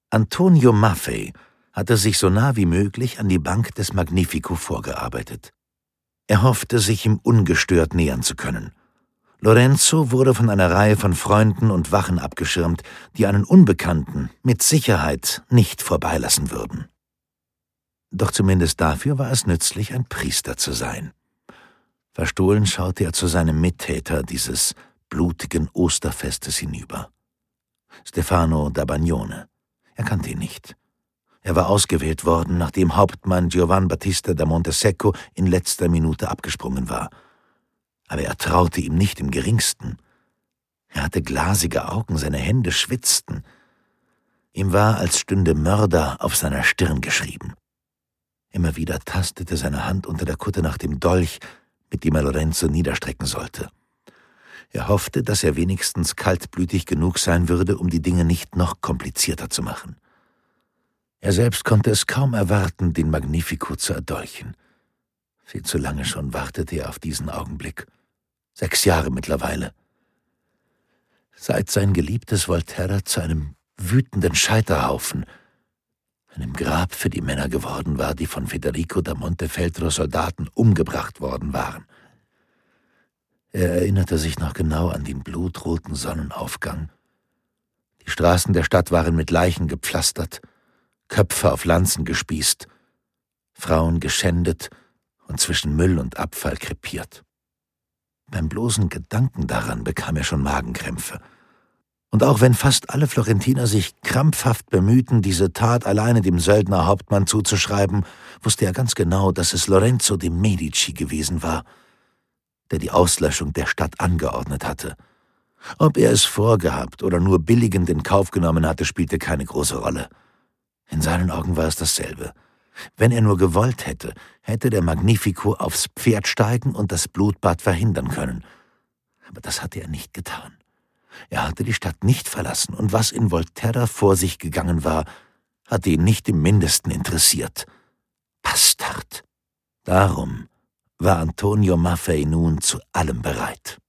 Antonio Maffei hatte sich so nah wie möglich an die Bank des Magnifico vorgearbeitet. Er hoffte, sich ihm ungestört nähern zu können. Lorenzo wurde von einer Reihe von Freunden und Wachen abgeschirmt, die einen Unbekannten mit Sicherheit nicht vorbeilassen würden. Doch zumindest dafür war es nützlich, ein Priester zu sein. Verstohlen schaute er zu seinem Mittäter dieses blutigen Osterfestes hinüber. Stefano da Bagnone. Er kannte ihn nicht. Er war ausgewählt worden, nachdem Hauptmann Giovan Battista da Montesecco in letzter Minute abgesprungen war. Aber er traute ihm nicht im Geringsten. Er hatte glasige Augen, seine Hände schwitzten. Ihm war, als stünde Mörder auf seiner Stirn geschrieben. Immer wieder tastete seine Hand unter der Kutte nach dem Dolch, mit dem er Lorenzo niederstrecken sollte. Er hoffte, dass er wenigstens kaltblütig genug sein würde, um die Dinge nicht noch komplizierter zu machen. Er selbst konnte es kaum erwarten, den Magnifico zu erdolchen. Viel zu lange schon wartete er auf diesen Augenblick. 6 Jahre mittlerweile. Seit sein geliebtes Volterra zu einem wütenden Scheiterhaufen, einem Grab für die Männer geworden war, die von Federico da Montefeltros Soldaten umgebracht worden waren. Er erinnerte sich noch genau an den blutroten Sonnenaufgang. Die Straßen der Stadt waren mit Leichen gepflastert, Köpfe auf Lanzen gespießt, Frauen geschändet und zwischen Müll und Abfall krepiert. Beim bloßen Gedanken daran bekam er schon Magenkrämpfe. Und auch wenn fast alle Florentiner sich krampfhaft bemühten, diese Tat alleine dem Söldnerhauptmann zuzuschreiben, wusste er ganz genau, dass es Lorenzo de Medici gewesen war, der die Auslöschung der Stadt angeordnet hatte. Ob er es vorgehabt oder nur billigend in Kauf genommen hatte, spielte keine große Rolle. In seinen Augen war es dasselbe. Wenn er nur gewollt hätte, hätte der Magnifico aufs Pferd steigen und das Blutbad verhindern können. Aber das hatte er nicht getan. Er hatte die Stadt nicht verlassen, und was in Volterra vor sich gegangen war, hatte ihn nicht im Mindesten interessiert. Bastard! Darum war Antonio Maffei nun zu allem bereit.